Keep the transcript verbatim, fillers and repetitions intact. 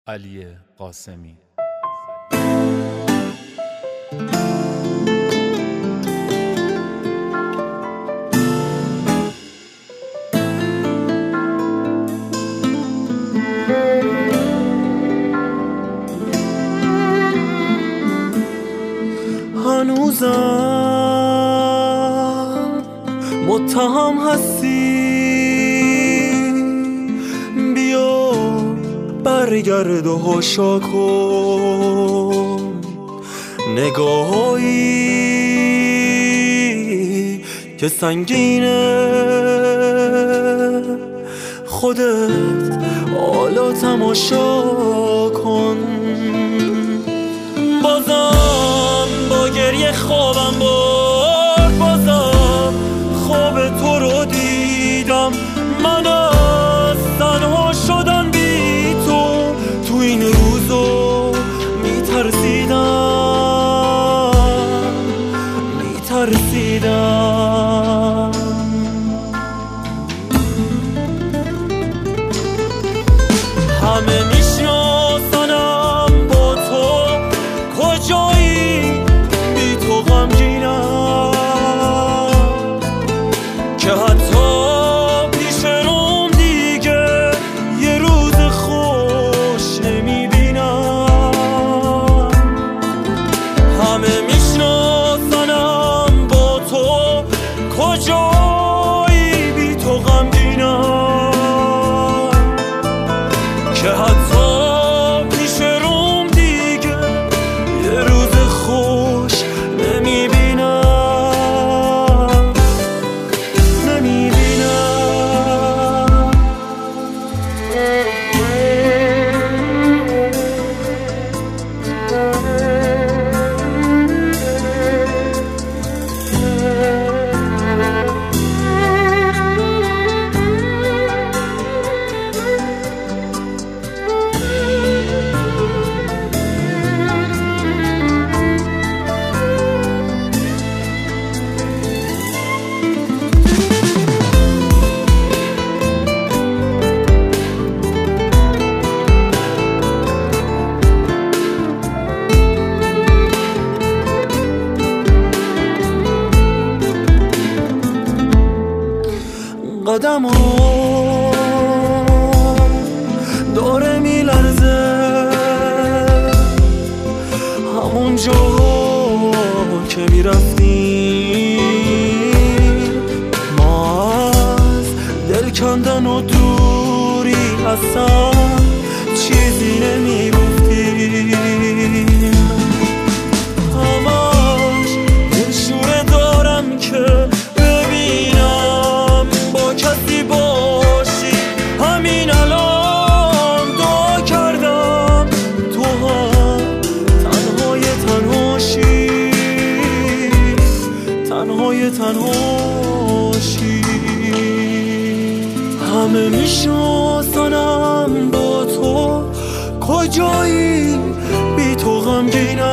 علی قاسمی. هنوزم متهم هستی، بیا برگرد و هاشا کن نگاهایی که سنگینه، خودت حالا تماشا کن. بازم با گریه خوابم برد، بازم خواب تو رو دیدم. من از تنها شدن بی تو تو این روزو میترسیدم میترسیدم همه میشناسنم با تو کجایی، بی تو غمگینم که حتی پیش روم دیگه یه روز خوش نمیبینم. همه میشناسنم با تو کجایی، بی تو غمگینم که حتی پیش روم دیگه یه روز خوش نمیبینم نمیبینم قدم ها داره میلرزه، همون جاها که میرفتیم ما از دل کندن و دوری اصلا چیزی نمیگفتیم. همش دلشوره دارم که کسی باشی، همین الان دعا کردم تو هم تنهای تنهاشی، تنهای تنهاشی. همه میشناسنم با تو کجایی، بی تو غمگینم